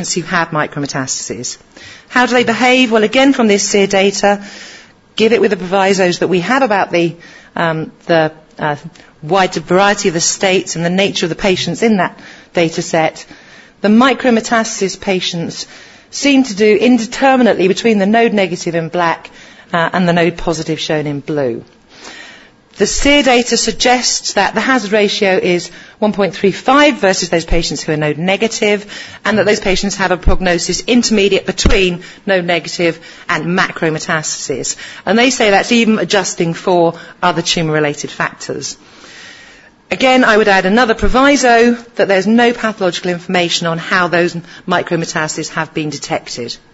patients who have micrometastases. How do they behave? Well, again, from this SEER data, give it with the provisos that we have about the wide variety of the states and the nature of the patients in that data set. The micrometastasis patients seem to do indeterminately between the node negative in black and the node positive shown in blue. The SEER data suggests that the hazard ratio is 1.35 versus those patients who are node negative, and that those patients have a prognosis intermediate between node negative and macrometastases. And they say that's even adjusting for other tumour-related factors. Again, I would add another proviso that there's no pathological information on how those micrometastases have been detected.